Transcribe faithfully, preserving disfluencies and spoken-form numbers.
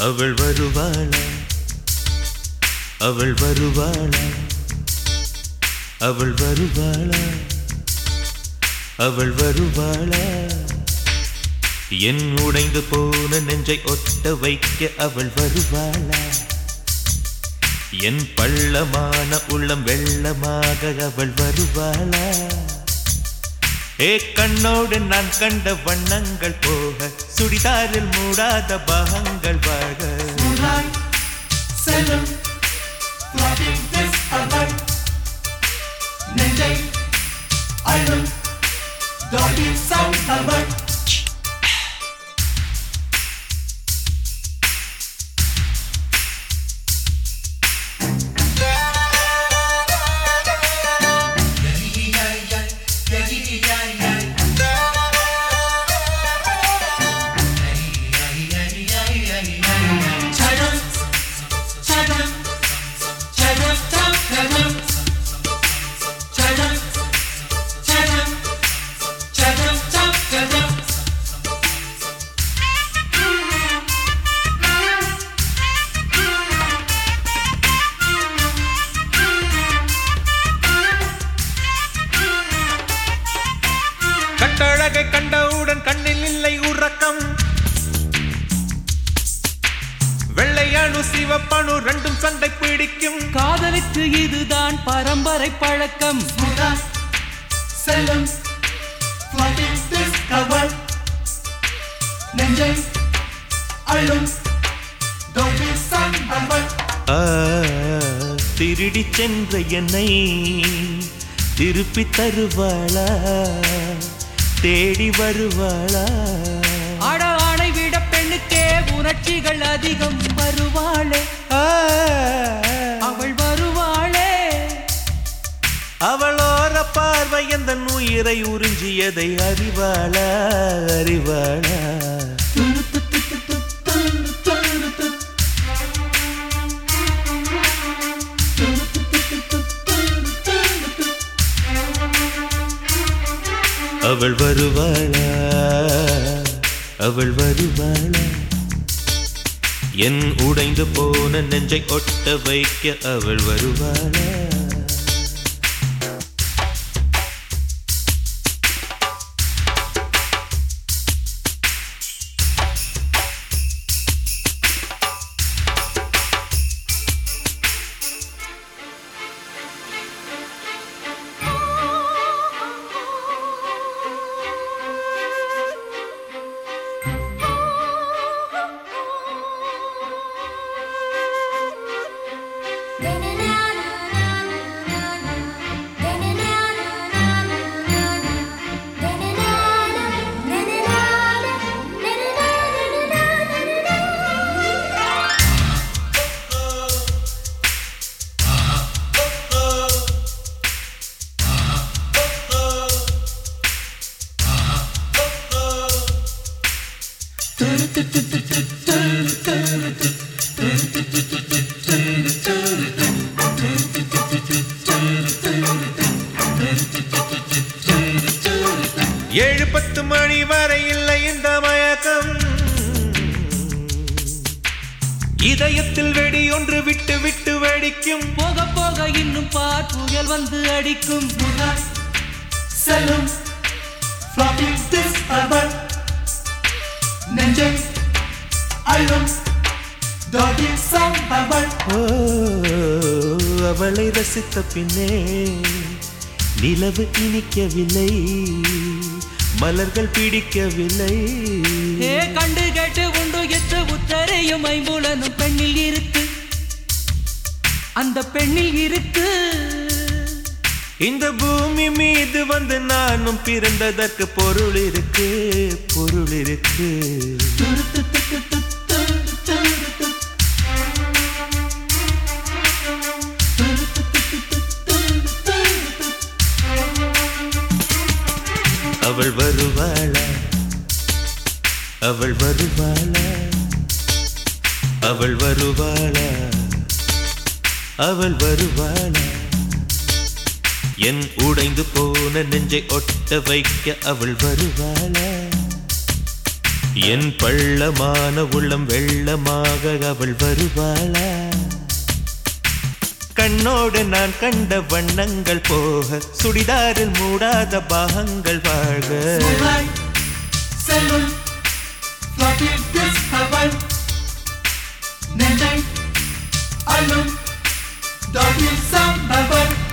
அவள் வருவாளா அவள் வருவாளா அவள் வருவாளா அவள் வருவாளா என் உடைந்து போன நெஞ்சை ஒட்ட வைக்க அவள் வருவாளா என் பள்ளமான உள்ளம் வெள்ளமாக அவள் வருவாளா ஏ கண்ணோடு நான் கண்ட வண்ணங்கள் போக சுடிதாரில் மூடாத பாகங்கள் வாழ செல்லும் அவள் நெஞ்சை அழும் டாடி சவுண்ட் அவள் கட்டழகை கண்டவுடன் கண்ணில் இல்லை உறக்கம் வெள்ளையானு சிவப்பணு ரெண்டும் சண்டை பிடிக்கும் காதலுக்கு இதுதான் பரம்பரை பழக்கம் செல்லும் அவள் நெஞ்சை அழும் டாடி சவுண்ட் அவள் திருடி சென்ற என்னை திருப்பி தருவாளா தேடி வருவாளா அட ஆணை விட பெண்ணுக்கே உணர்ச்சிகள் அதிகம் வருவாளே அவள் வருவாளே அவளோர பார்வை எந்த உயிரை உறிஞ்சியதை அறிவாளா அறிவாளா அவள் வருவாளா அவள் வருவாளா என் உடைந்து போன நெஞ்சை ஒட்ட வைக்க அவள் வருவாளா ஏழு பத்து மணி வரை இல்லை இந்த மயக்கம் இதயத்தில் வெடி ஒன்று விட்டு விட்டு வெடிக்கும் போக போக இன்னும் பார் புயல் வந்து அடிக்கும் செல்லும் அவள் நெஞ்சை அழும் டாடி சவுண்ட் அவள் அவளை ரசித்த பின்னே நிலவு இனிக்கவில்லை மலர்கள் பிடிக்கவில்லை ஏ கண்டு கேட்டு உண்டு எட்டு உத்தரையும் ஐம்புலனும் பெண்ணில் இருக்கு அந்த பெண்ணில் இருக்கு இந்த பூமி மீது வந்து நானும் பிறந்ததற்கு பொருள் இருக்கு பொருள் இருக்கு அவள் வருவாளா அவள் வருவாளா அவள் வருவாளா அவள் வருவாளா என் உடைந்து போன நெஞ்சை ஒட்ட வைக்க அவள் வருவாளா என் பள்ளமான உள்ளம் வெள்ளமாக அவள் வருவாளா கண்ணோடு நான் கண்ட வண்ணங்கள் போக சுடிதாரில் மூடாத பாகங்கள் வாழ்க செல்லும் floating discover நெஞ்சை அள்ளும் டாட்டில் சம்பவர்